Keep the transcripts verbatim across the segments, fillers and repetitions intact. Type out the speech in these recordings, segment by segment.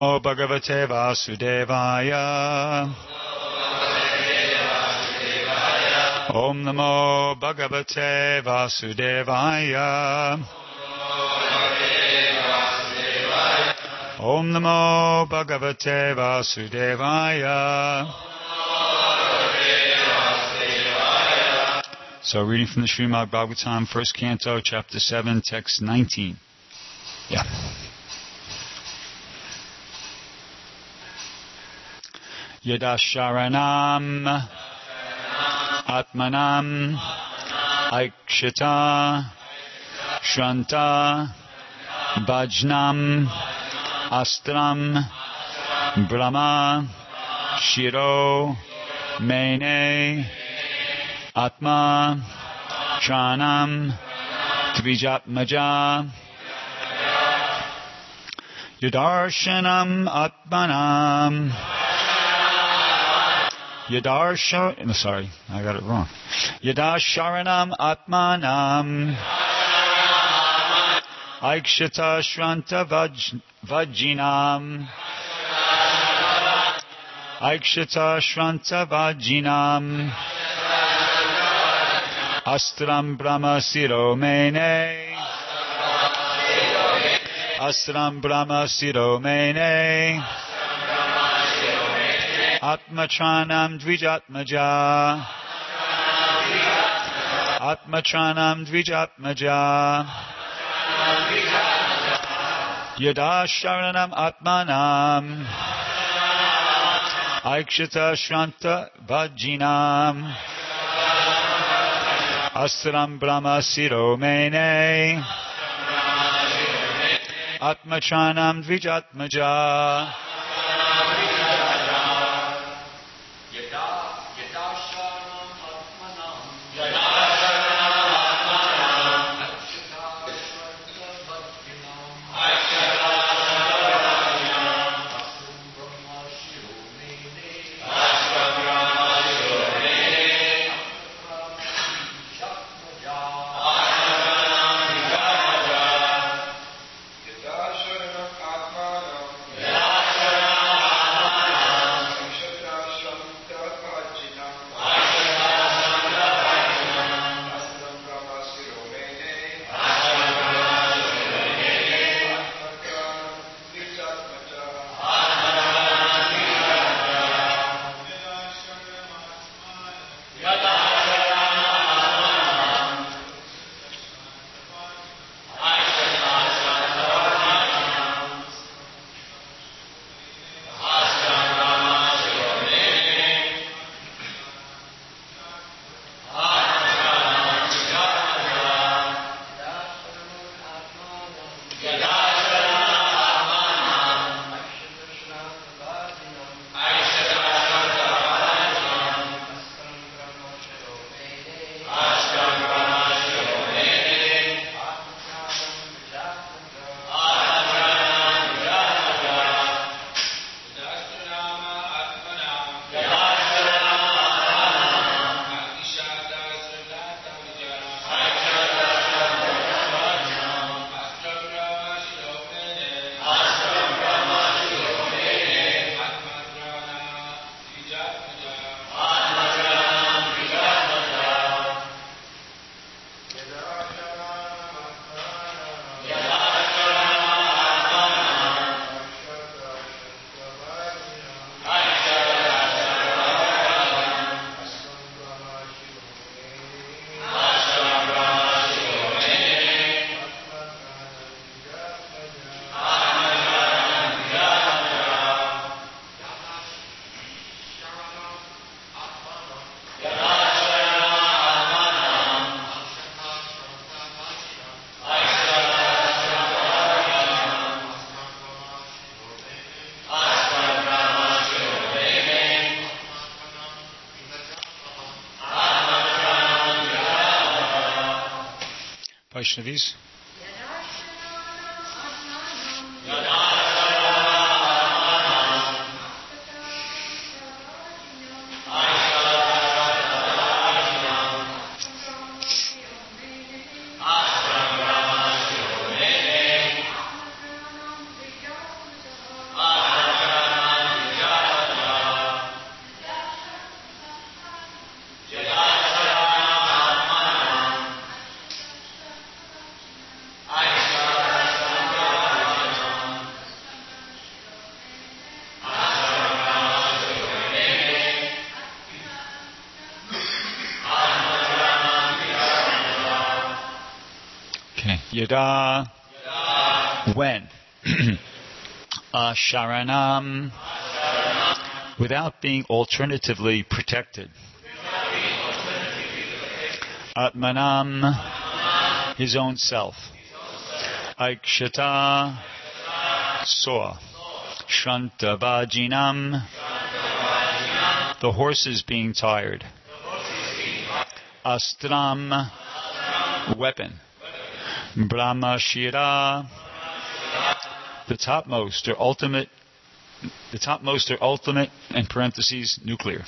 Namo Bhagavate Vasudevaya. Om Namo Bhagavate Vasudevaya. Om Namo Bhagavate Vasudevaya. So reading from the Srimad Bhagavatam, first canto, chapter seven, text nineteen. Yeah. Yada sharanam atmanam aikshita shranta bhajnam astram brahma shiro mene atma chanam tvijatmaja yadarshanam atmanam Yadarsha, no, sorry, I got it wrong. Yadasharanam atmanam aikshita shranta vaj, vajinam aikshita shranta vajinam astram brahma siro mene astram brahma siro mene Atmachanam dvijatmaja Atmachanam dvijatmaja Yada sharanam atmanam Aikshita shranta vajinam Astram brahma siro mene Atmachanam dvijatmaja Vaishnavis. Ah. Yada. When. Asharanam. Without being alternatively protected. Atmanam. His own self. Aikshata. Saw. Shrantavajinam. The horses being tired. Astram. Weapon. Brahmashira. The topmost or ultimate. The topmost or ultimate, in parentheses, nuclear.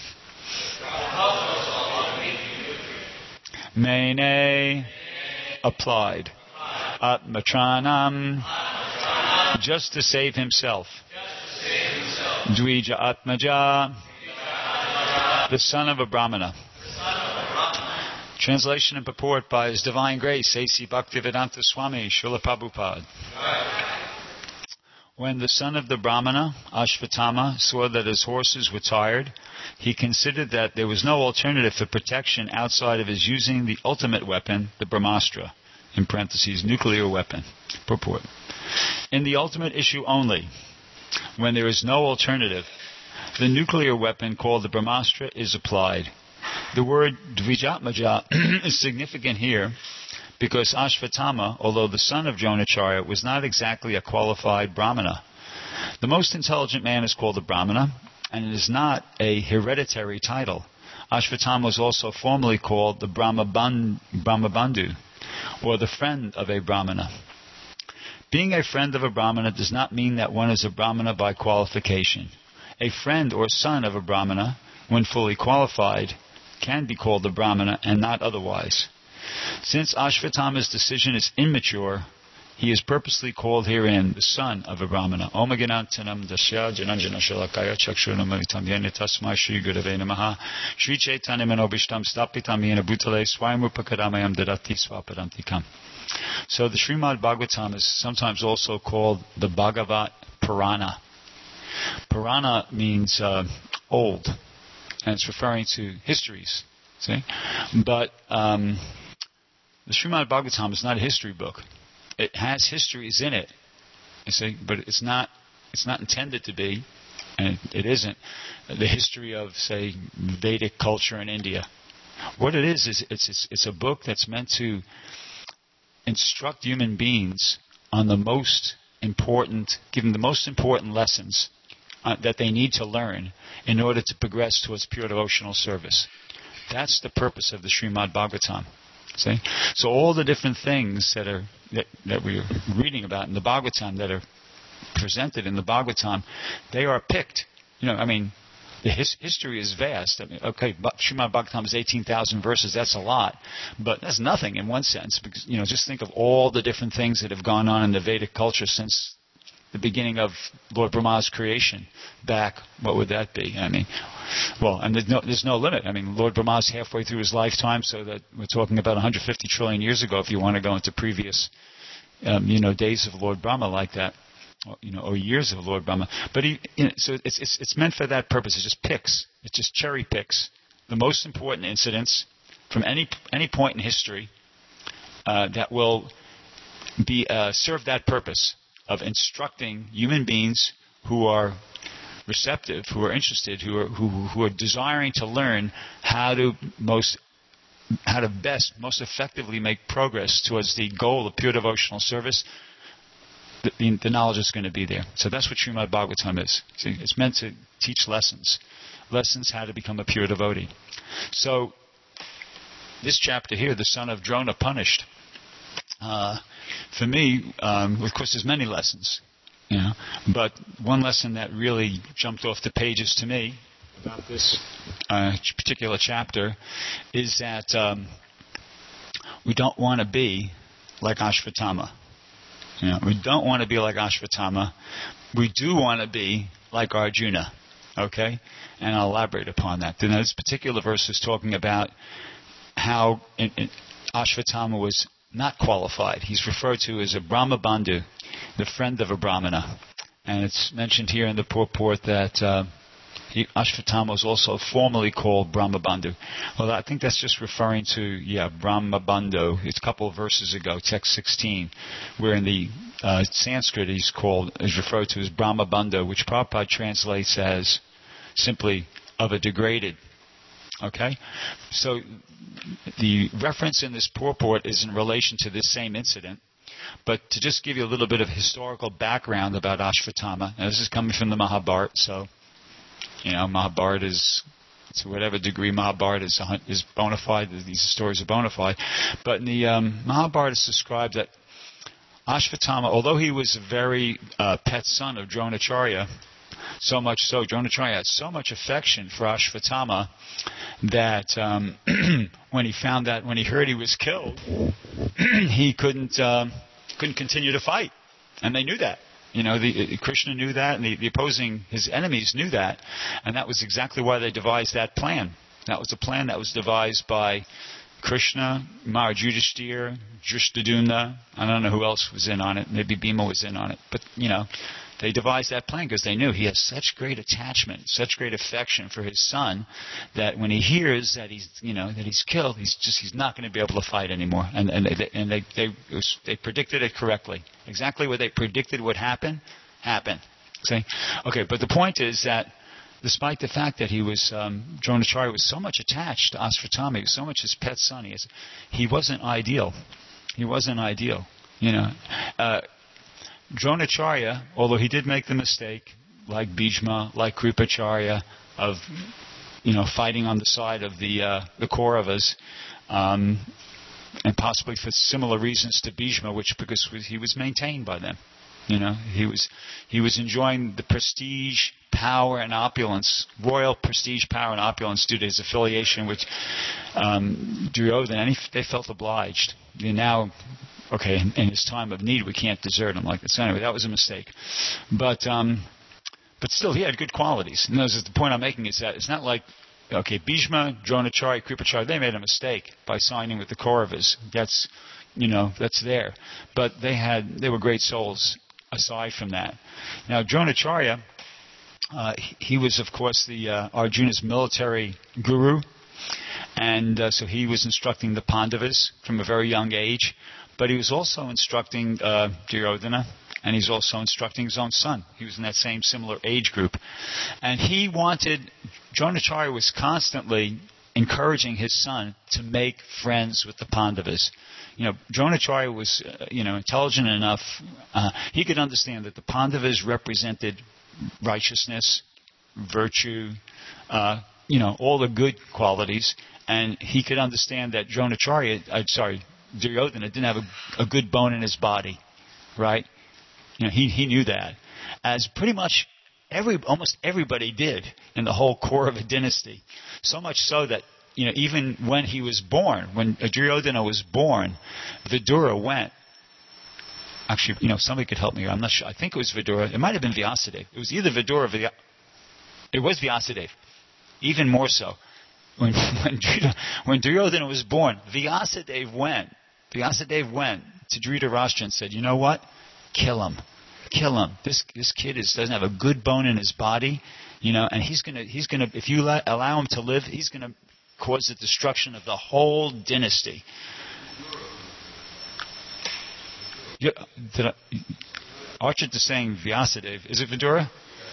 Mene. Applied. Atmatranam. Just to save himself. Dvija Atmaja. The son of a Brahmana. Translation and purport by His Divine Grace, A C Bhaktivedanta Swami, Srila Prabhupada. When the son of the Brahmana, Ashvatthama, saw that his horses were tired, he considered that there was no alternative for protection outside of his using the ultimate weapon, the Brahmastra, in parentheses, nuclear weapon. Purport. In the ultimate issue only, when there is no alternative, the nuclear weapon called the Brahmastra is applied. The word Dvijatmaja is significant here because Ashvatthama, although the son of Dronacharya, was not exactly a qualified Brahmana. The most intelligent man is called a Brahmana, and it is not a hereditary title. Ashvatthama was also formerly called the Brahmabandhu, Brahmabandhu, or the friend of a Brahmana. Being a friend of a Brahmana does not mean that one is a Brahmana by qualification. A friend or son of a Brahmana, when fully qualified, can be called a Brahmana and not otherwise. Since Ashvatthama's decision is immature, he is purposely called herein the son of a Brahmana. Om Ganantanam Dasya Jananjana Shalakaya Chakshunam Maritam Yene Tasmai Shri Gurave Namaha Shri Chaitanya Manobishtam Stapitam Yena Bhutale Swayamrupakadamayam Dadati Swapadantikam. So the Srimad Bhagavatam is sometimes also called the Bhagavat Purana. Purana means uh, old, and it's referring to histories. See, but um, the Srimad Bhagavatam is not a history book. It has histories in it, you see, but it's not. It's not intended to be, and it isn't the history of, say, Vedic culture in India. What it is is it's it's, it's a book that's meant to instruct human beings on the most important, give them the most important lessons uh, that they need to learn in order to progress towards pure devotional service. That's the purpose of the Srimad Bhagavatam. See? So all the different things that are that, that we're reading about in the Bhagavatam, that are presented in the Bhagavatam, they are picked. You know, I mean, the his, history is vast. I mean, okay, Srimad Bhagavatam is eighteen thousand verses. That's a lot, but that's nothing in one sense. Because, you know, just think of all the different things that have gone on in the Vedic culture since the beginning of Lord Brahma's creation. Back, what would that be? I mean, well, and there's no, there's no limit. I mean, Lord Brahma's halfway through his lifetime, so that we're talking about one hundred fifty trillion years ago. If you want to go into previous, um, you know, days of Lord Brahma like that. You know, or years of Lord Brahma, but he, you know, so it's it's it's meant for that purpose. It just picks, it just cherry picks the most important incidents from any any point in history uh, that will be uh, serve that purpose of instructing human beings who are receptive, who are interested, who are who who are desiring to learn how to most how to best, most effectively make progress towards the goal of pure devotional service. The, the, the knowledge is going to be there. So that's what Srimad Bhagavatam is. See, it's meant to teach lessons. Lessons how to become a pure devotee. So, this chapter here, the son of Drona punished, uh, for me, um, of course there's many lessons, you know, but one lesson that really jumped off the pages to me about this uh, particular chapter is that um, we don't want to be like Ashvatthama. You know, we don't want to be like Ashvatthama. We do want to be like Arjuna. Okay? And I'll elaborate upon that. Then this particular verse is talking about how in, in Ashvatthama was not qualified. He's referred to as a Brahmabandhu, the friend of a Brahmana. And it's mentioned here in the purport that uh, He, Ashvatthama was also formerly called Brahmabandhu. Well, I think that's just referring to, yeah, Brahmabandhu. It's a couple of verses ago, text sixteen, where in the uh, Sanskrit he's called, is referred to as Brahmabandhu, which Prabhupada translates as simply of a degraded. Okay? So the reference in this purport is in relation to this same incident. But to just give you a little bit of historical background about Ashvatthama, now this is coming from the Mahabharata, so, you know, Mahabharata is, to whatever degree Mahabharata is, is bona fide, these stories are bona fide. But in the um, Mahabharata it's described that Ashvatthama, although he was a very uh, pet son of Dronacharya, so much so, Dronacharya had so much affection for Ashvatthama that um, when he found that, when he heard he was killed, he couldn't uh, couldn't continue to fight, and they knew that. You know, the, Krishna knew that, and the, the opposing, his enemies knew that, and that was exactly why they devised that plan. That was a plan that was devised by Krishna, Maharaj Yudhishthira, Drishtadyumna. I don't know who else was in on it. Maybe Bhima was in on it, but you know. They devised that plan because they knew he has such great attachment, such great affection for his son, that when he hears that he's, you know, that he's killed, he's just he's not going to be able to fight anymore. And and they and they they, was, they predicted it correctly. Exactly what they predicted would happen, happened. See, okay. But the point is that despite the fact that he was um, Dronacharya was so much attached to Ashvatthama, he was so much his pet son, he, is, he wasn't ideal. He wasn't ideal. You know. Uh, Dronacharya, although he did make the mistake, like Bhishma, like Kripacharya, of you know fighting on the side of the uh, the Kauravas, um, and possibly for similar reasons to Bhishma, which because he was maintained by them. You know, he was he was enjoying the prestige, power, and opulence, royal prestige, power, and opulence due to his affiliation with um, Duryodhana, and he, they felt obliged. And now. Okay, in, in his time of need, we can't desert him like this. So anyway, that was a mistake. But um, but still, he had good qualities. And this is the point I'm making is that it's not like, okay, Bhishma, Dronacharya, Kripacharya, they made a mistake by signing with the Kauravas. That's, you know, that's there. But they had, they were great souls aside from that. Now, Dronacharya, uh, he, he was, of course, the uh, Arjuna's military guru. And uh, so he was instructing the Pandavas from a very young age. But he was also instructing uh, Duryodhana, and he's also instructing his own son. He was in that same similar age group. And he wanted, Dronacharya was constantly encouraging his son to make friends with the Pandavas. You know, Dronacharya was, uh, you know, intelligent enough. Uh, he could understand that the Pandavas represented righteousness, virtue, uh, you know, all the good qualities. And he could understand that Dronacharya, uh, sorry, Duryodhana didn't have a, a good bone in his body, right? You know, he he knew that, as pretty much every almost everybody did in the whole Kaurava dynasty. So much so that you know even when he was born, when Duryodhana was born, Vidura went. Actually, you know, somebody could help me here. I'm not sure. I think it was Vidura. It might have been Vyasadeva. It was either Vidura or Vyasadeva. It was Vyasadeva. Even more so. When when, when Duryodhana was born, Vyasadeva went. Vyasadeva went to Dhritarashtra and said, "You know what? Kill him, kill him. This this kid is, doesn't have a good bone in his body, you know, and he's gonna he's gonna if you let, allow him to live, he's gonna cause the destruction of the whole dynasty." Yeah, did I, Archit is saying Vyasadeva. Is it Vidura?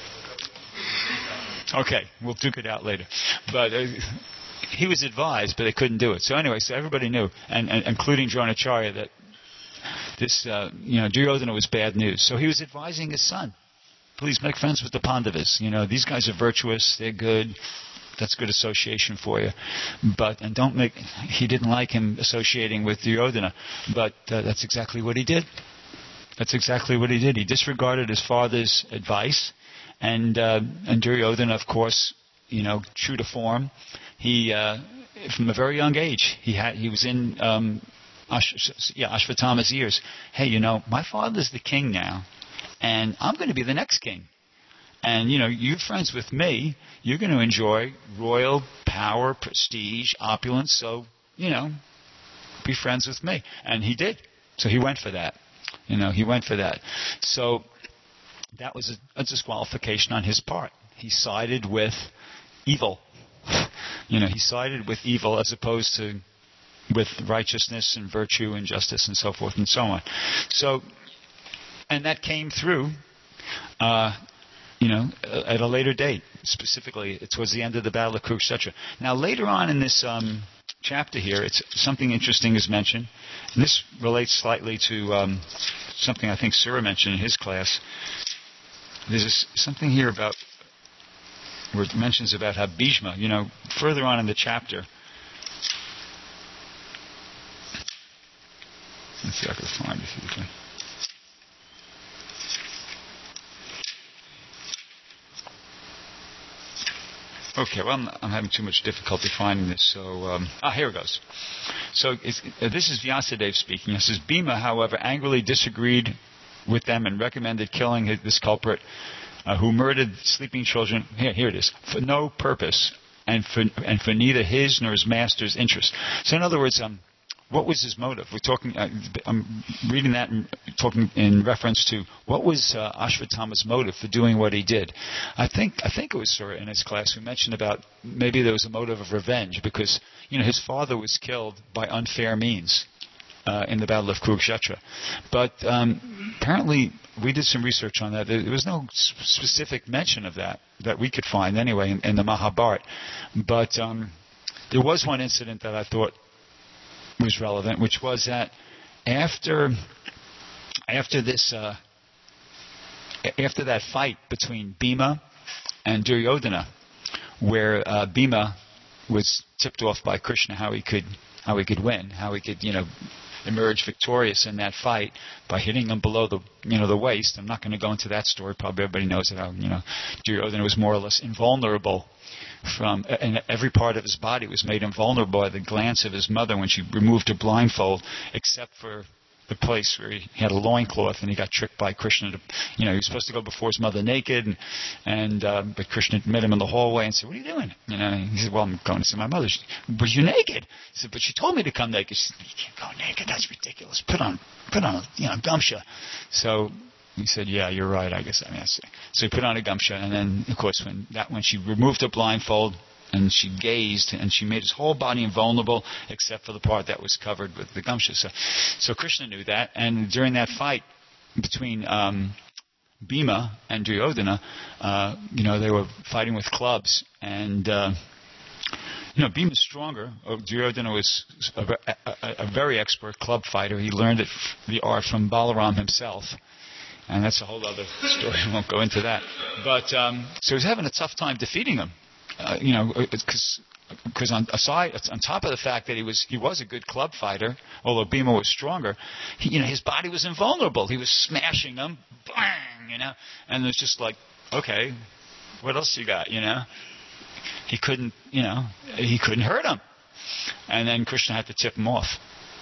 Okay, we'll duke it out later. But uh, he was advised, but they couldn't do it. So anyway, so everybody knew, and, and including Dronacharya, that this, uh, you know, Duryodhana was bad news. So he was advising his son, please make friends with the Pandavas. You know, these guys are virtuous, they're good. That's good association for you. But, and don't make, he didn't like him associating with Duryodhana. But uh, that's exactly what he did. That's exactly what he did. He disregarded his father's advice. And uh, and Duryodhana, of course, you know, true to form, he uh, from a very young age he had he was in um, Ash, yeah Ashvatthama's ears. Hey, you know, my father's the king now, and I'm going to be the next king. And you know, you're friends with me. You're going to enjoy royal power, prestige, opulence. So you know, be friends with me. And he did. So he went for that. You know, he went for that. So. That was a, a disqualification on his part. he sided with evil. You know, he sided with evil as opposed to with righteousness and virtue and justice and so forth and so on. So, and that came through, uh, you know, at a later date, specifically towards the end of the Battle of Kurukshetra. Now, later on in this um, chapter here, it's something interesting is mentioned. And this relates slightly to um, something I think Surah mentioned in his class. There's this, something here about where it mentions about how Bhishma, you know, further on in the chapter. Let's see if I can find it. Okay, well, I'm, I'm having too much difficulty finding this, so... Um, ah, here it goes. So it's, uh, this is Vyasadeva speaking. It says, Bhima, however, angrily disagreed with them and recommended killing his, this culprit uh, who murdered sleeping children, here, here it is, for no purpose and for, and for neither his nor his master's interest. So in other words, um, what was his motive? We're talking. Uh, I'm reading that and talking in reference to what was uh, Ashvatthama's motive for doing what he did. I think I think it was Surah in his class who mentioned about maybe there was a motive of revenge because you know his father was killed by unfair means uh, in the Battle of Kurukshetra. But um, apparently we did some research on that. There was no specific mention of that that we could find anyway in, in the Mahabharata. But um, there was one incident that I thought was relevant, which was that after after this uh, after that fight between Bhima and Duryodhana, where uh, Bhima was tipped off by Krishna how he could how he could win, how he could you know emerge victorious in that fight by hitting him below the you know the waist. I'm not going to go into that story. Probably everybody knows it. How you know Duryodhana was more or less invulnerable. From and every part of his body was made invulnerable by the glance of his mother when she removed her blindfold, except for the place where he had a loincloth and he got tricked by Krishna. To, you know, he was supposed to go before his mother naked, and, and uh, but Krishna met him in the hallway and said, "What are you doing?" You know, he said, "Well, I'm going to see my mother." She, "But you're naked." He said, "But she told me to come naked." She said, "You can't go naked. That's ridiculous. Put on, put on a you know gamsha." So he said, "Yeah, you're right. I guess I mean." So he put on a gamsha, and then, of course, when that when she removed her blindfold and she gazed, and she made his whole body invulnerable except for the part that was covered with the gamsha. So, so Krishna knew that, and during that fight between um, Bhima and Duryodhana, uh, you know, they were fighting with clubs, and uh, you know, Bhima's stronger. Duryodhana was a, a, a very expert club fighter. He learned it, the art from Balaram himself. And that's a whole other story. I won't go into that. But um, so he was having a tough time defeating him. Uh, you know, because because on aside on top of the fact that he was he was a good club fighter, although Bhima was stronger, he, you know, his body was invulnerable. He was smashing them, bang, you know, and it was just like, okay, what else you got, you know? He couldn't, you know, he couldn't hurt him, and then Krishna had to tip him off.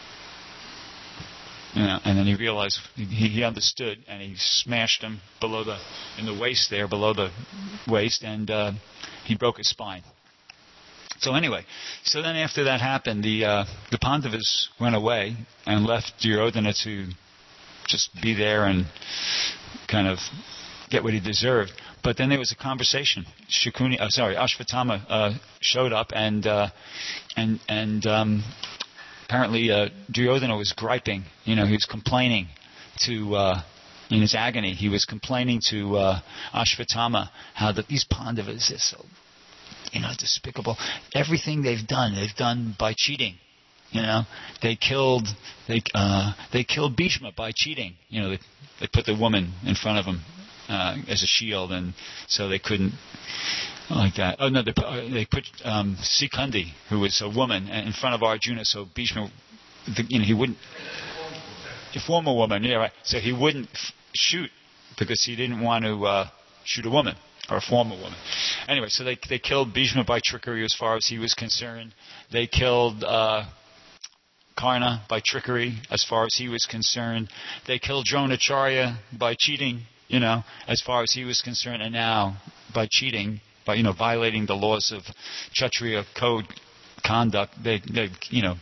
You know, and then he realized he, he understood, and he smashed him below the in the waist there, below the waist, and uh, he broke his spine. So anyway, so then after that happened, the uh, the Pandavas went away and left Duryodhana to just be there and kind of get what he deserved. But then there was a conversation. Shukuni, uh, sorry, Ashvatthama uh, showed up, and uh, and and. Um, Apparently, uh, Duryodhana was griping. You know, he was complaining to, uh, in his agony, he was complaining to uh, Ashvatthama how that these Pandavas are so, you know, despicable. Everything they've done, they've done by cheating. You know, they killed, they uh, they killed Bhishma by cheating. You know, they, they put the woman in front of him uh, as a shield, and so they couldn't. Like that. Oh no, they put, uh, they put um, Sikandi, who was a woman, in front of Arjuna, so Bhishma, the, you know, he wouldn't. A former woman, yeah, right. So he wouldn't f- shoot because he didn't want to uh, shoot a woman or a former woman. Anyway, so they they killed Bhishma by trickery, as far as he was concerned. They killed uh, Karna by trickery, as far as he was concerned. They killed Dronacharya by cheating, you know, as far as he was concerned, and now by cheating. By, you know, violating the laws of Kshatriya code conduct, they, they, you know,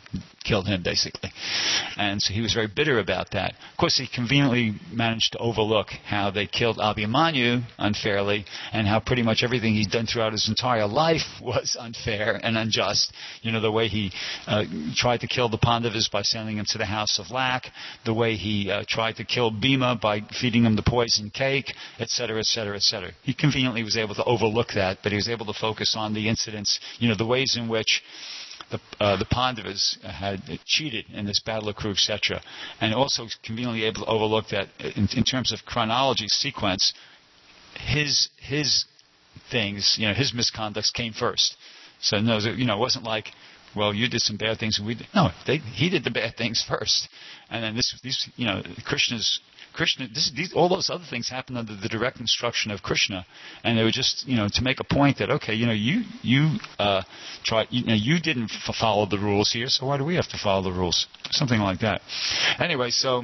killed him, basically. And so he was very bitter about that. Of course, he conveniently managed to overlook how they killed Abhimanyu unfairly, and how pretty much everything he'd done throughout his entire life was unfair and unjust. You know, the way he uh, tried to kill the Pandavas by sending them to the House of Lac, the way he uh, tried to kill Bhima by feeding him the poison cake, et cetera, et cetera, et cetera. He conveniently was able to overlook that, but he was able to focus on the incidents, you know, the ways in which The, uh, the Pandavas had cheated in this battle of Kurukshetra, and also conveniently able to overlook that in, in terms of chronology sequence, his his things, you know, his misconducts came first. So no, you know, it wasn't like, well, you did some bad things and we did. No, they, he did the bad things first, and then this these you know Krishna's. Krishna, this, these, all those other things happened under the direct instruction of Krishna, and they were just, you know, to make a point that, okay, you know, you you uh, try, you know, you didn't f- follow the rules here, so why do we have to follow the rules? Something like that. Anyway, so,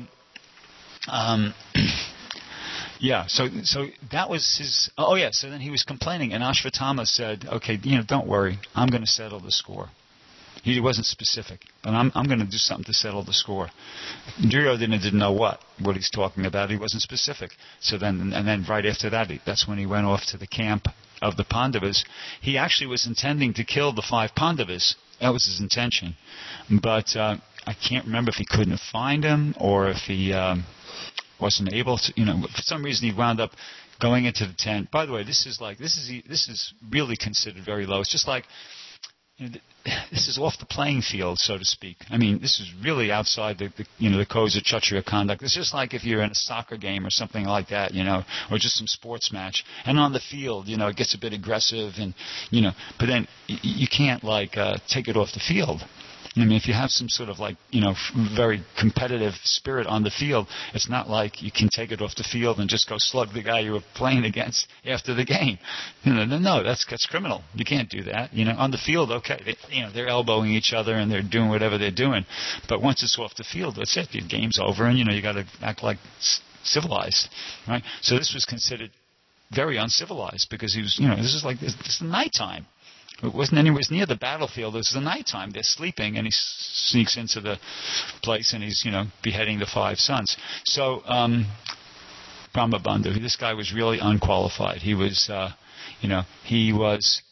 um, yeah, so so that was his. Oh yeah, so then he was complaining, and Ashvatthama said, okay, you know, don't worry, I'm going to settle the score. He wasn't specific, but I'm, I'm going to do something to settle the score. Duryodhana didn't know what, what he's talking about. He wasn't specific. So then, and then right after that, he, that's when he went off to the camp of the Pandavas. He actually was intending to kill the five Pandavas. That was his intention. But uh, I can't remember if he couldn't find him or if he um, wasn't able to. You know, for some reason he wound up going into the tent. By the way, this is like this is this is really considered very low. It's just like. You know, this is off the playing field, so to speak. I mean, this is really outside the, the you know the codes of Kshatriya conduct. It's just like if you're in a soccer game or something like that, you know, or just some sports match, and on the field, you know, it gets a bit aggressive, and you know, but then y- you can't like uh, take it off the field. I mean, if you have some sort of like, you know, very competitive spirit on the field, it's not like you can take it off the field and just go slug the guy you were playing against after the game. You know, no, that's that's criminal. You can't do that. You know, on the field, okay, they, you know, they're elbowing each other and they're doing whatever they're doing, but once it's off the field, that's it. The game's over, and you know, you got to act like civilized, right? So this was considered very uncivilized because he was, you know, this is like this, this is nighttime. It wasn't anywhere near the battlefield. It was the nighttime. They're sleeping, and he sneaks into the place, and he's, you know, beheading the five sons. So, um, Brahmabandhu, this guy was really unqualified. He was, uh, you know, he was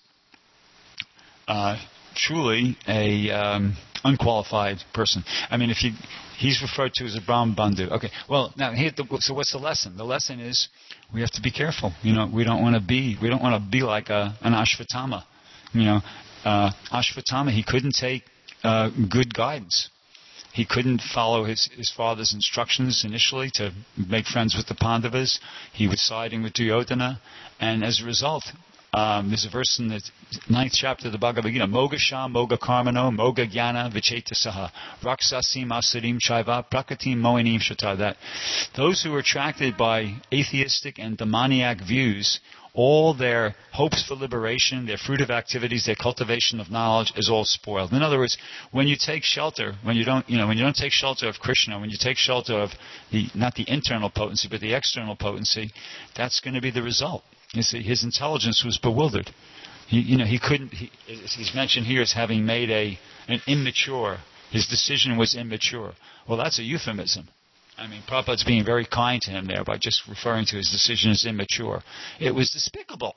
uh, truly a um, unqualified person. I mean, if you, he's referred to as a Brahmabandhu. Okay, well, now, here, so what's the lesson? The lesson is we have to be careful. You know, we don't want to be, we don't want to be like a, an Ashvatthama. You know, uh, Ashvatthama, he couldn't take uh, good guidance. He couldn't follow his, his father's instructions initially to make friends with the Pandavas. He was siding with Duryodhana. And as a result, um, there's a verse in the ninth chapter of the Bhagavad Gita, Moga Sha, Moga Karmano, Moga Jnana, Vichetasaha, Raksasim Asarim Shaiva, Prakatim Moinim Shata, that those who are attracted by atheistic and demoniac views, all their hopes for liberation, their fruitive activities, their cultivation of knowledge is all spoiled. In other words, when you take shelter, when you don't, you know, when you don't take shelter of Krishna, when you take shelter of the not the internal potency but the external potency, that's going to be the result. You see, his intelligence was bewildered. He, you know, he couldn't. He, he's mentioned here as having made a an immature. His decision was immature. Well, that's a euphemism. I mean, Prabhupada's being very kind to him there by just referring to his decision as immature. It was despicable.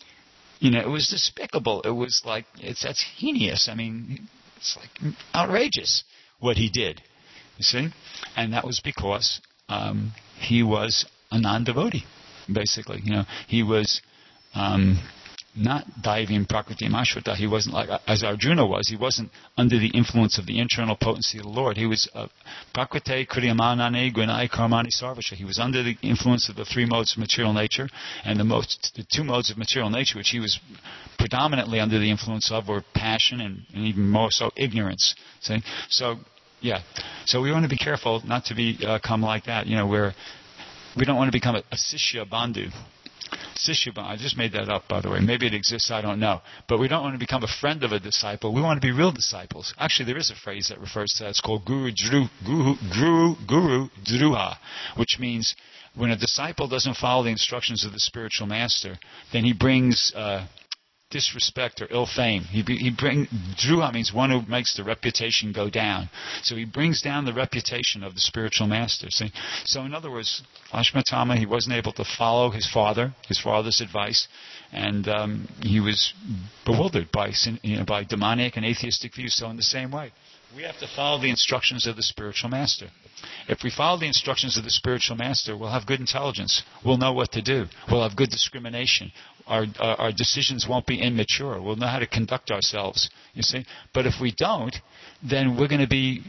You know, it was despicable. It was like, it's that's heinous. I mean, it's like outrageous what he did. You see? And that was because um, he was a non-devotee, basically. You know, he was um, not Daivim Prakritim Ashvata. He wasn't like, as Arjuna was, he wasn't under the influence of the internal potency of the Lord. He was uh, Prakrite Kriyamanane Gunai Karmani Sarvasha. He was under the influence of the three modes of material nature, and the, most, the two modes of material nature, which he was predominantly under the influence of, were passion and, and even more so ignorance. See? So, yeah. So we want to be careful not to become like that. You know, where we don't want to become a, a Sishya Bandhu. Sishyaban, I just made that up, by the way. Maybe it exists, I don't know. But we don't want to become a friend of a disciple. We want to be real disciples. Actually, there is a phrase that refers to that. It's called Guru Dhru, Guru, Guru, Guru Dhruha, which means when a disciple doesn't follow the instructions of the spiritual master, then he brings uh, disrespect or ill fame. He, he bring Druha means one who makes the reputation go down. So he brings down the reputation of the spiritual master. See? So in other words, Ashwatthama, he wasn't able to follow his father, his father's advice, and um, he was bewildered by you know, by demoniac and atheistic views. So in the same way, we have to follow the instructions of the spiritual master. If we follow the instructions of the spiritual master, we'll have good intelligence. We'll know what to do. We'll have good discrimination. Our, our, our decisions won't be immature. We'll know how to conduct ourselves, you see. But if we don't, then we're going to be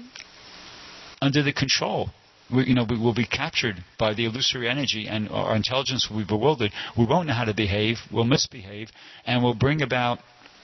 under the control. We, you know, we will be captured by the illusory energy, and our intelligence will be bewildered. We won't know how to behave. We'll misbehave, and we'll bring about,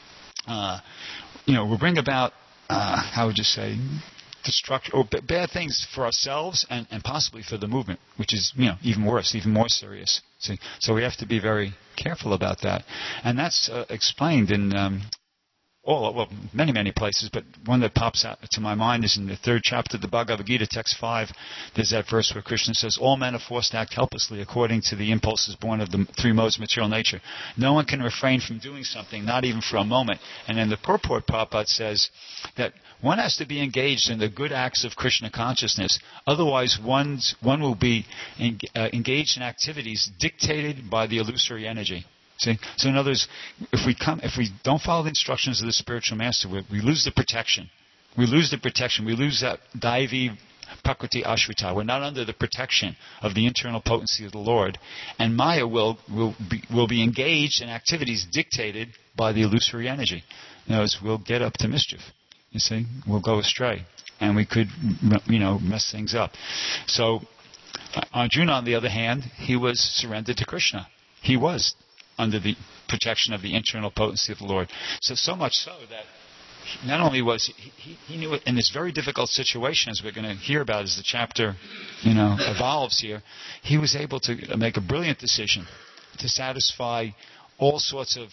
uh, you know, we'll bring about, uh, how would you say, destruction or b- bad things for ourselves and, and possibly for the movement, which is, you know, even worse, even more serious. See, so we have to be very careful about that, and that's uh, explained in um, all well, many many places. But one that pops out to my mind is in the third chapter of the Bhagavad Gita, text five. There's that verse where Krishna says, "All men are forced to act helplessly according to the impulses born of the three modes of material nature. No one can refrain from doing something, not even for a moment." And then the purport Prabhupada says that one has to be engaged in the good acts of Krishna consciousness. Otherwise, one's, one will be en, uh, engaged in activities dictated by the illusory energy. See? So in other words, if we come, if we don't follow the instructions of the spiritual master, we, we lose the protection. We lose the protection. We lose that Daivi Prakriti Ashrita. We're not under the protection of the internal potency of the Lord. And Maya will, will, be, will be engaged in activities dictated by the illusory energy. In other words, we'll get up to mischief. You see, we'll go astray, and we could, you know, mess things up. So, Arjuna, on the other hand, he was surrendered to Krishna. He was under the protection of the internal potency of the Lord. So, so much so that not only was he, he, he knew it in this very difficult situation, as we're going to hear about as the chapter, you know, evolves here, he was able to make a brilliant decision to satisfy all sorts of,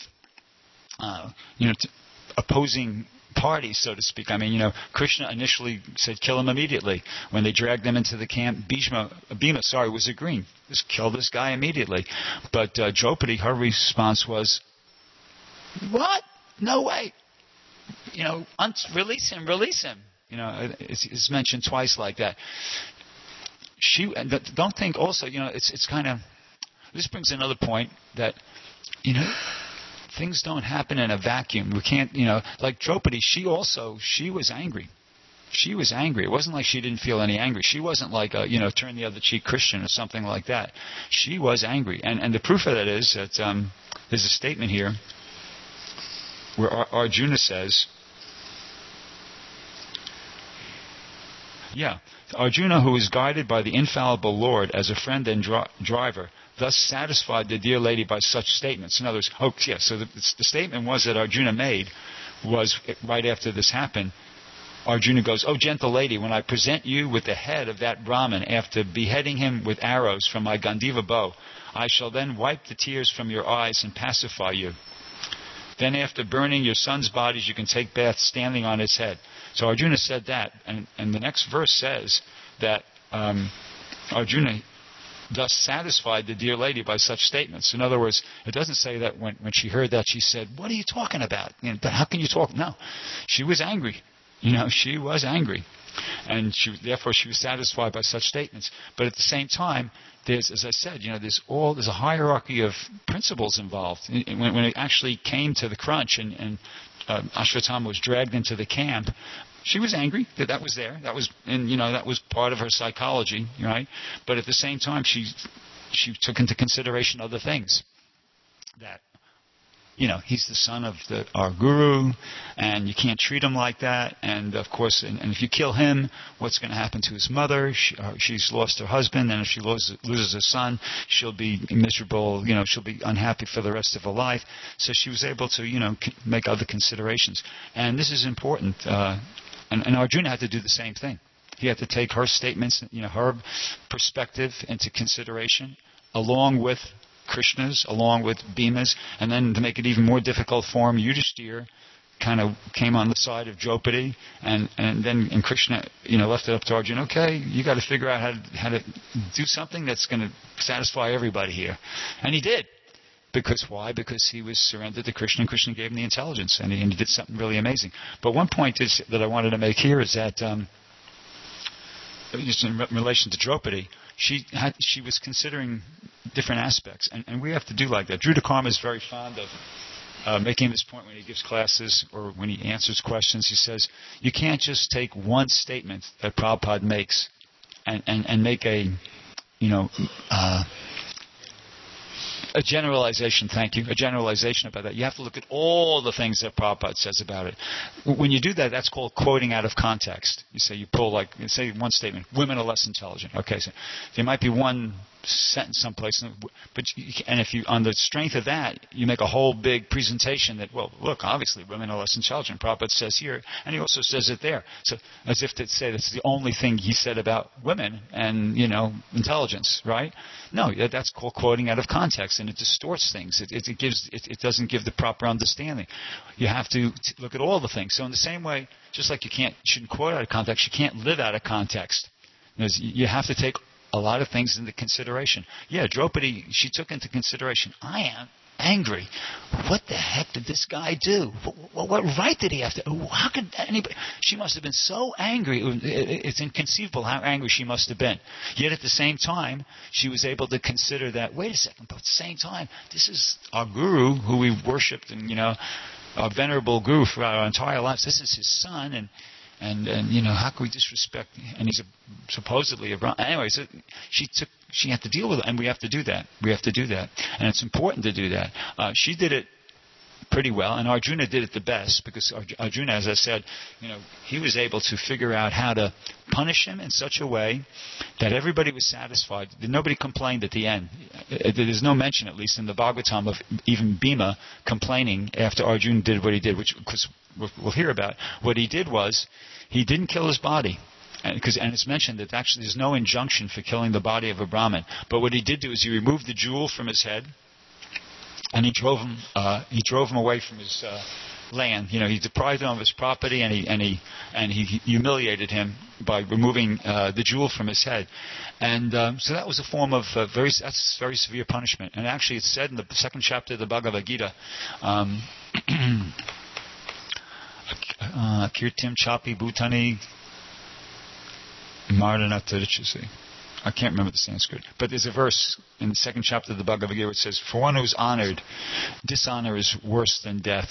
uh, you know, t- opposing parties, so to speak. I mean, you know, Krishna initially said kill him immediately. When they dragged them into the camp, Bhishma, Bhima, sorry, was agreeing. Just kill this guy immediately. But uh, Draupadi, her response was, what? No way. You know, un- release him, release him. You know, it's, it's mentioned twice like that. She, don't think also, you know, it's it's kind of, this brings another point that, you know, things don't happen in a vacuum. We can't, you know, like Draupadi, she also, she was angry. She was angry. It wasn't like she didn't feel any anger. She wasn't like a, you know, turn the other cheek Christian or something like that. She was angry. And and the proof of that is that um, there's a statement here where Ar- Arjuna says, yeah, Arjuna, who is guided by the infallible Lord as a friend and dri- driver, thus satisfied the dear lady by such statements. In other words, oh, yeah, so the, the statement was that Arjuna made was right after this happened. Arjuna goes, "Oh, gentle lady, when I present you with the head of that Brahmin after beheading him with arrows from my Gandiva bow, I shall then wipe the tears from your eyes and pacify you. Then after burning your son's bodies, you can take bath standing on his head." So Arjuna said that, and, and the next verse says that um, Arjuna thus satisfied the dear lady by such statements. In other words, it doesn't say that when, when she heard that, she said, "What are you talking about? You know, how can you talk?" No, she was angry. You know, she was angry, and she therefore she was satisfied by such statements. But at the same time, there's, as I said, you know, there's all there's a hierarchy of principles involved. When, when it actually came to the crunch, and, and uh, Ashwatthama was dragged into the camp, she was angry that that was there. That was, and you know, that was part of her psychology, right? But at the same time, she she took into consideration other things. That, you know, he's the son of the, our guru, and you can't treat him like that. And of course, and, and if you kill him, what's going to happen to his mother? She, uh, she's lost her husband, and if she loses, loses her son, she'll be miserable. You know, she'll be unhappy for the rest of her life. So she was able to, you know, c- make other considerations. And this is important. Uh, and, and Arjuna had to do the same thing. He had to take her statements, you know, her perspective into consideration, along with Krishna's, along with Bhima's, and then to make it even more difficult for him, Yudhishthira kind of came on the side of Draupadi, and, and then and Krishna, you know, left it up to Arjuna. Okay, you got to figure out how to, how to do something that's going to satisfy everybody here, and he did. Because why? Because he was surrendered to Krishna, and Krishna gave him the intelligence, and he, and he did something really amazing. But one point is, that I wanted to make here is that, um, just in re- relation to Draupadi, she had, she was considering different aspects, and, and we have to do like that. Dhruta Karma is very fond of uh, making this point when he gives classes or when he answers questions. He says, you can't just take one statement that Prabhupada makes and, and, and make a, you know, uh, a generalization, thank you, a generalization about that. You have to look at all the things that Prabhupada says about it. When you do that, that's called quoting out of context. You say, you pull like, say one statement, women are less intelligent. Okay, so there might be one sentence someplace, but you, and if you, on the strength of that, you make a whole big presentation that, well, look, obviously women are less intelligent. Prabhupada says here, and he also says it there. So as if to say that's the only thing he said about women and, you know, intelligence, right? No, that's called quoting out of context, and it distorts things. It, it, it gives, it, it doesn't give the proper understanding. You have to t- look at all the things. So in the same way, just like you can't, shouldn't quote out of context, you can't live out of context. Because you have to take a lot of things into consideration. Yeah, Draupadi, she took into consideration, I am angry. What the heck did this guy do? What, what right did he have to? How could anybody? She must have been so angry. It's inconceivable how angry she must have been. Yet at the same time, she was able to consider that, wait a second, but at the same time, this is our guru who we worshipped and, you know, our venerable guru for our entire lives. This is his son, and And, and you know, how can we disrespect? And he's a, supposedly a Brahmin. Anyway, so she took, she had to deal with it, and we have to do that. We have to do that, and it's important to do that. Uh, she did it pretty well, and Arjuna did it the best because Arjuna, as I said, you know, he was able to figure out how to punish him in such a way that everybody was satisfied. Nobody complained at the end. There's no mention, at least in the Bhagavatam, of even Bhima complaining after Arjuna did what he did, which because we'll hear about. What he did was he didn't kill his body. And, cause, and it's mentioned that actually there's no injunction for killing the body of a Brahmin. But what he did do is he removed the jewel from his head, and he drove him. Uh, he drove him away from his uh, land. You know, he deprived him of his property, and he and he and he humiliated him by removing uh, the jewel from his head. And um, so that was a form of uh, very that's very severe punishment. And actually, it's said in the second chapter of the Bhagavad Gita. Um, uh, Kirtim Chapi Bhutani Mardanatarichisi. I can't remember the Sanskrit. But there's a verse in the second chapter of the Bhagavad Gita which says, for one who is honored, dishonor is worse than death.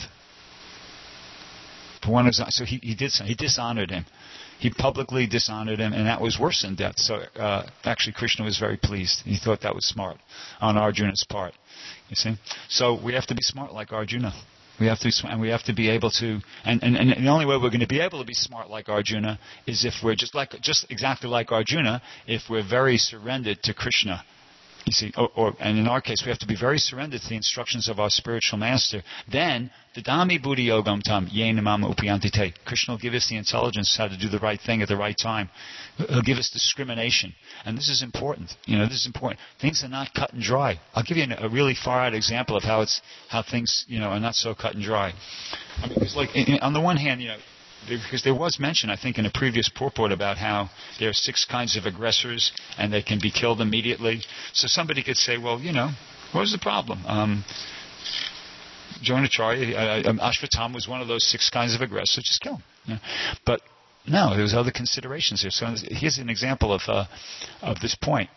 For one who's, so he, he did he dishonored him. He publicly dishonored him, and that was worse than death. So uh, actually Krishna was very pleased. He thought that was smart on Arjuna's part. You see? So we have to be smart like Arjuna. We have to, and we have to be able to, and, and, and the only way we're going to be able to be smart like Arjuna is if we're just like, just exactly like Arjuna, if we're very surrendered to Krishna. You see, or, or, and in our case, we have to be very surrendered to the instructions of our spiritual master. Then, Dadami Buddhi Yogam Tam Yena Mama Upayantite. Krishna will give us the intelligence how to do the right thing at the right time. He'll give us discrimination. And this is important. You know, this is important. Things are not cut and dry. I'll give you a really far-out example of how it's, how things, you know, are not so cut and dry. I mean, it's like, on the one hand, you know, because there was mention, I think, in a previous purport about how there are six kinds of aggressors and they can be killed immediately. So somebody could say, well, you know, what's the problem? Um, Dronacharya, uh, um, Ashvatthama was one of those six kinds of aggressors. Just kill him. You know? But no, there's other considerations here. So here's an example of uh, of this point.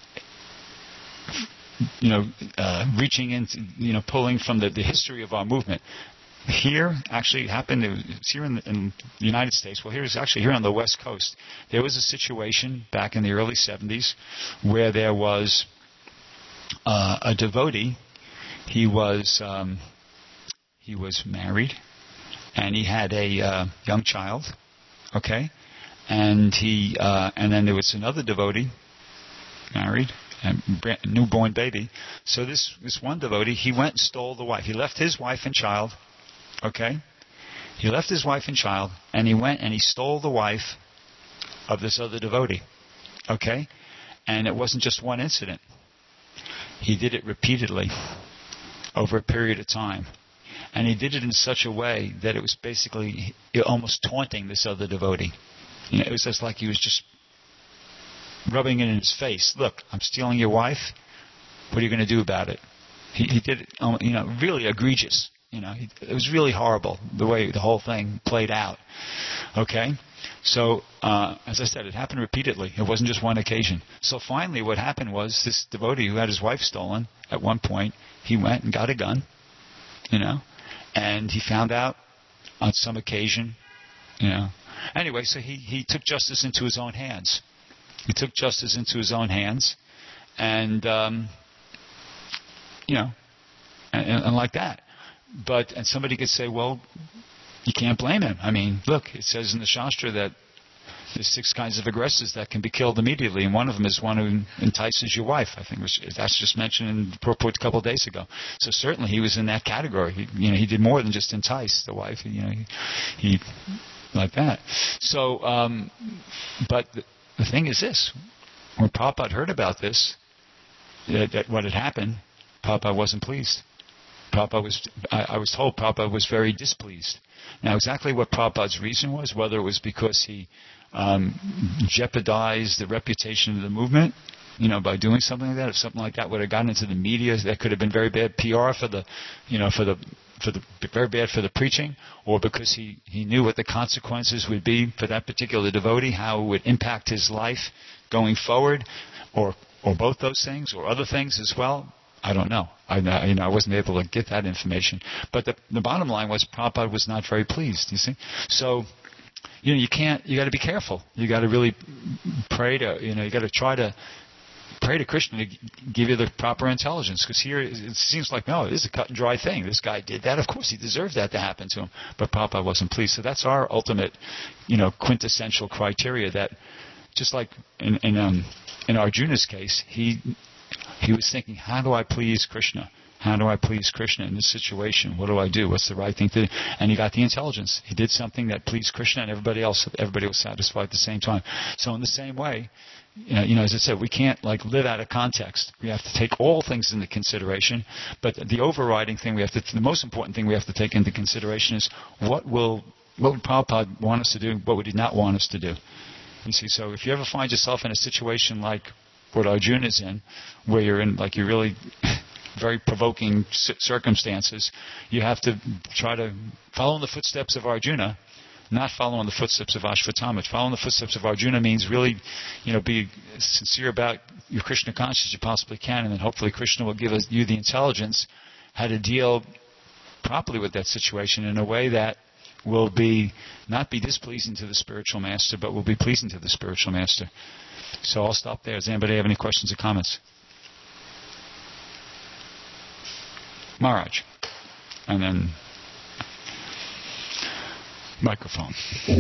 You know, uh, reaching into, you know, pulling from the, the history of our movement. Here, actually, it happened, it's here in the, in the United States, well, here's actually here on the West Coast, there was a situation back in the early seventies where there was uh, a devotee. He was um, he was married, and he had a uh, young child, okay, and he uh, and then there was another devotee, married, and newborn baby. So this this one devotee, he went and stole the wife. He left his wife and child. Okay? He left his wife and child, and he went and he stole the wife of this other devotee. Okay? And it wasn't just one incident. He did it repeatedly over a period of time. And he did it in such a way that it was basically almost taunting this other devotee. You know, it was just like he was just rubbing it in his face. Look, I'm stealing your wife. What are you going to do about it? he, he did it, um, you know, really egregious. You know, he, it was really horrible the way the whole thing played out. Okay? So, uh, as I said, it happened repeatedly. It wasn't just one occasion. So finally what happened was this devotee who had his wife stolen, at one point, he went and got a gun, you know, and he found out on some occasion, you know. Anyway, so he, he took justice into his own hands. He took justice into his own hands, and, um, you know, and, and like that. But, and somebody could say, well, you can't blame him. I mean, look, it says in the Shastra that there's six kinds of aggressors that can be killed immediately, and one of them is one who entices your wife. I think it was, that's just mentioned in the purport a couple of days ago. So certainly he was in that category. He, you know, he did more than just entice the wife. You know, he, he like that. So, um, but the, the thing is this: when Prabhupada heard about this, that, that what had happened, Prabhupada wasn't pleased. Prabhupada was, I, I was told Prabhupada was very displeased. Now, exactly what Prabhupada's reason was, whether it was because he um, jeopardized the reputation of the movement, you know, by doing something like that, if something like that would have gotten into the media, that could have been very bad P R for the, you know, for the, for the very bad for the preaching, or because he, he knew what the consequences would be for that particular devotee, how it would impact his life going forward, or or both those things, or other things as well. I don't know. I, you know, I wasn't able to get that information. But the, the bottom line was Prabhupada was not very pleased, you see. So, you know, you can't, you got to be careful. You got to really pray to, you know, you got to try to pray to Krishna to give you the proper intelligence. Because here it seems like, no, it is a cut and dry thing. This guy did that. Of course he deserved that to happen to him. But Prabhupada wasn't pleased. So that's our ultimate, you know, quintessential criteria that, just like in, in, um, in Arjuna's case, he... He was thinking, how do I please Krishna? How do I please Krishna in this situation? What do I do? What's the right thing to do? And he got the intelligence. He did something that pleased Krishna, and everybody else, everybody was satisfied at the same time. So in the same way, you know, you know, as I said, we can't like live out of context. We have to take all things into consideration. But the overriding thing we have to, the most important thing we have to take into consideration is what will, what would Prabhupada want us to do? What would he not want us to do? You see, so if you ever find yourself in a situation like what Arjuna is in, where you're in like you're really very provoking circumstances, you have to try to follow in the footsteps of Arjuna, not follow in the footsteps of Ashvatthama. Follow in the footsteps of Arjuna means really, you know, be sincere about your Krishna consciousness you possibly can, and then hopefully Krishna will give us, you the intelligence how to deal properly with that situation in a way that will be not be displeasing to the spiritual master, but will be pleasing to the spiritual master. So I'll stop there. Does anybody have any questions or comments? Maharaj. And then microphone.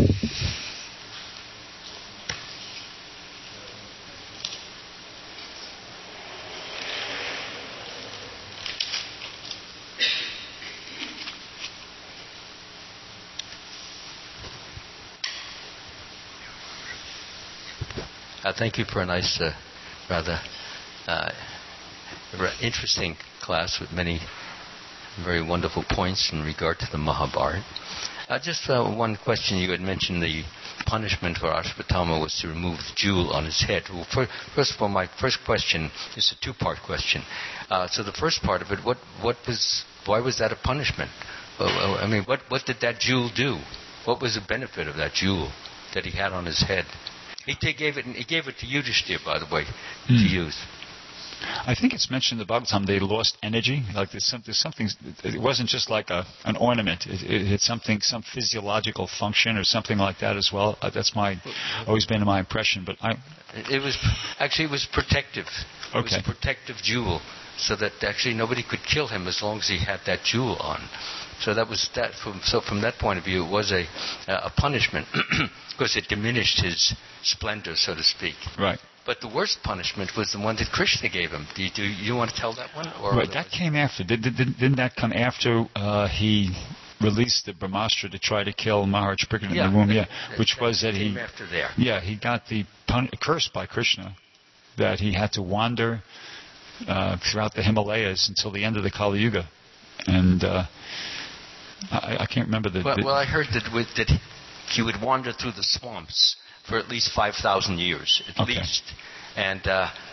Uh, thank you for a nice, uh, rather uh, interesting class with many very wonderful points in regard to the Mahabharata. Uh, just uh, one question. You had mentioned the punishment for Ashvatthama was to remove the jewel on his head. Well, for, first of all, my first question is a two-part question. Uh, so the first part of it, what, what was, why was that a punishment? Well, I mean, what, what did that jewel do? What was the benefit of that jewel that he had on his head? He gave it. He gave it to Yudhishthira, by the way, mm. to use. I think it's mentioned in the Bhagavatam they lost energy. Like there's, some, there's something. It wasn't just like a an ornament. It, it had something, some physiological function or something like that as well. Uh, that's my always been my impression. But I. It was actually it was protective. It okay. was a protective jewel, so that actually nobody could kill him as long as he had that jewel on. So that was that. From, so from that point of view, it was a a punishment because it diminished his splendor, so to speak. Right. But the worst punishment was the one that Krishna gave him. Do you, do you want to tell that one? Or right. That came after. Did, did, didn't that come after uh, he released the Brahmastra to try to kill Maharaj Parikshit yeah, in the womb? That, yeah. That, Which that was that came he. after there. Yeah. He got the pun- curse by Krishna that he had to wander uh, throughout the Himalayas until the end of the Kali Yuga, and. Uh, I, I can't remember the... Well, the well I heard that, with, that he would wander through the swamps for at least five thousand years, at okay. least. And uh,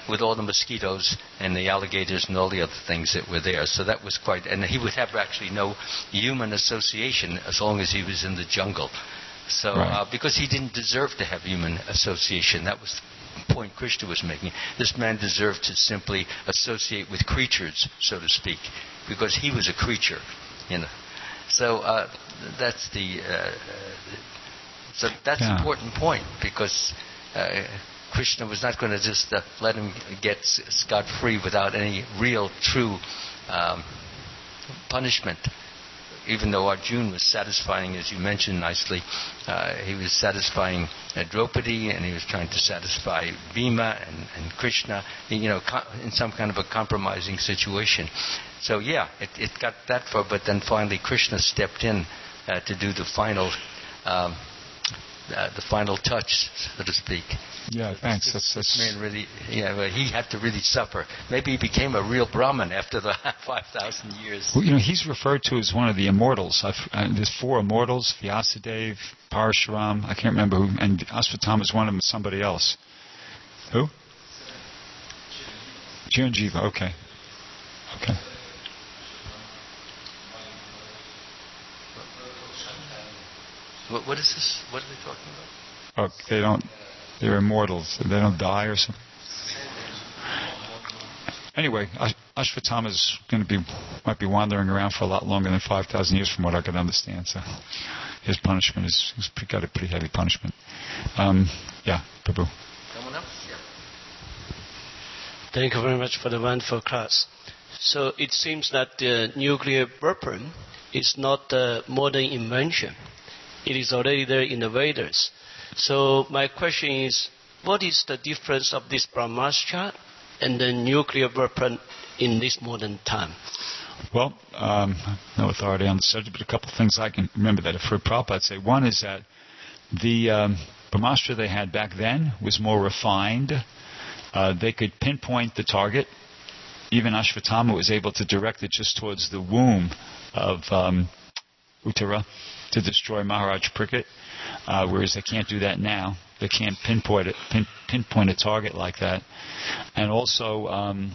with all the mosquitoes and the alligators and all the other things that were there. So that was quite... And he would have actually no human association as long as he was in the jungle. So, right. uh, because he didn't deserve to have human association. That was the point Krishna was making. This man deserved to simply associate with creatures, so to speak, because he was a creature, you know. So uh, that's the... Uh, so that's an yeah. important point, because uh, Krishna was not going to just uh, let him get scot-free without any real, true um, punishment. Even though Arjuna was satisfying, as you mentioned nicely, uh, he was satisfying uh, Draupadi, and he was trying to satisfy Bhima and, and Krishna, you know, co- in some kind of a compromising situation. So yeah, it, it got that far, but then finally Krishna stepped in uh, to do the final, um, uh, the final touch, so to speak. Yeah, thanks. That's, that's man really, yeah, well, he had to really suffer. Maybe he became a real Brahmin after the five thousand years. Well, you know, he's referred to as one of the immortals. I've, uh, there's four immortals: Vyasadeva, Parashuram. I can't remember who, and Ashvatthama is one of them. Somebody else. Who? Chiranjeeva. Okay. Okay. What, what is this? What are they talking about? Oh, they don't. They're immortals. They don't die or something. Anyway, Ashvatthama is going to be might be wandering around for a lot longer than five thousand years, from what I can understand. So his punishment is he's got a pretty heavy punishment. Um, yeah, Prabhu. Someone else? Yeah. Thank you very much for the wonderful class. So it seems that the nuclear weapon is not a modern invention. It is already there in the Vedas. So my question is, what is the difference of this Brahmastra and the nuclear weapon in this modern time? Well, um, no authority on the subject, but a couple of things I can remember that for Prabhupada I'd say. One is that the um, Brahmastra they had back then was more refined. Uh, they could pinpoint the target. Even Ashvatthama was able to direct it just towards the womb of um, Uttara to destroy Maharaj Parikshit. Uh, whereas they can't do that now. They can't pinpoint it, pin, pinpoint a target like that. And also, um,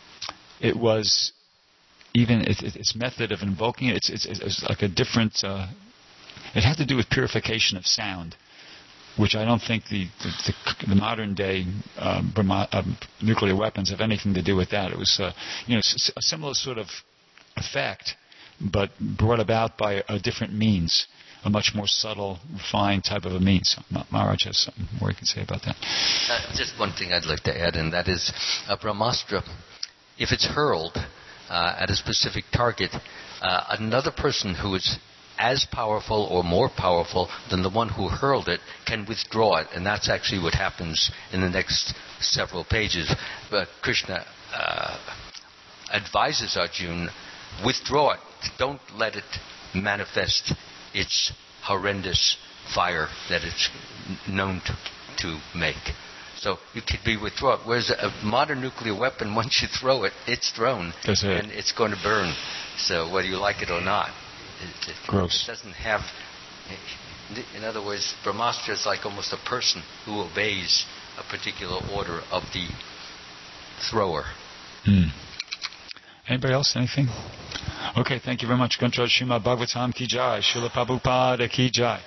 it was even it, it, its method of invoking it. It's, it's, it's like a different. Uh, it had to do with purification of sound, which I don't think the the, the, the modern day um, Brahma, um, nuclear weapons have anything to do with that. It was uh, you know a similar sort of effect, but brought about by a, a different means. A much more subtle, refined type of a means. Maharaj has something more he can say about that. Uh, just one thing I'd like to add, and that is a Brahmastra, if it's hurled uh, at a specific target, uh, another person who is as powerful or more powerful than the one who hurled it can withdraw it, and that's actually what happens in the next several pages. But Krishna uh, advises Arjuna, withdraw it, don't let it manifest its horrendous fire that it's known to, to make. So it could be withdrawn. Whereas a modern nuclear weapon, once you throw it, it's thrown. That's it. And it's going to burn. So whether you like it or not. It, it, Gross. It doesn't have... In other words, Brahmastra is like almost a person who obeys a particular order of the thrower. Hmm. Anybody else? Anything? Okay, thank you very much. Granth Srimad Bhagavatam ki jai. Srila Prabhupada ki jai.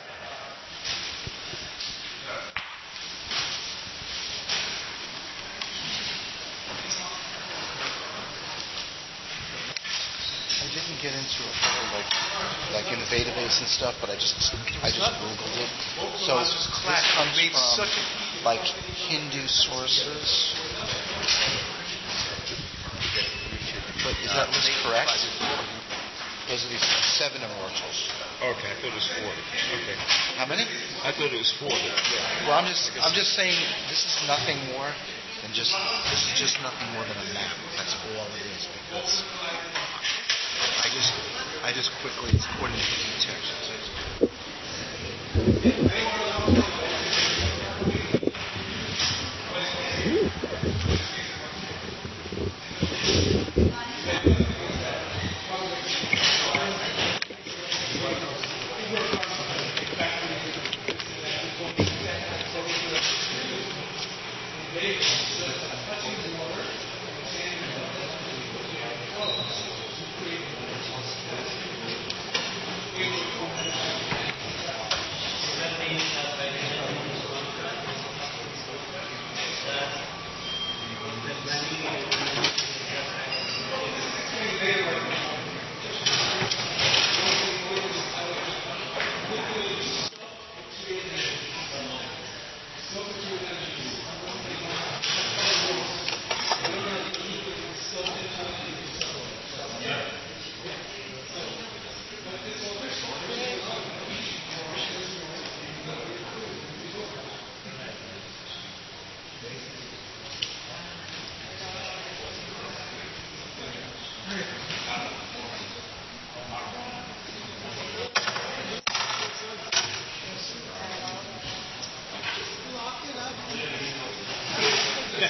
I didn't get into a whole like like in the database and stuff, but I just I just googled it. So this comes from like Hindu sources. But is that list correct? Those are the seven immortals. Okay, I thought it was four. Okay. How many? I thought it was four. Yeah. Well, I'm just I'm just saying this is nothing more than just this is just nothing more than a map. That's all it is, because I just I just quickly according to the text.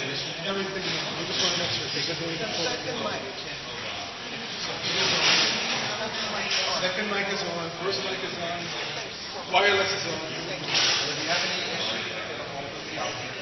Everything on. We just want to make sure because they're going to pull it. Second mic is on. First mic is on. Wireless is on. If you have any issues,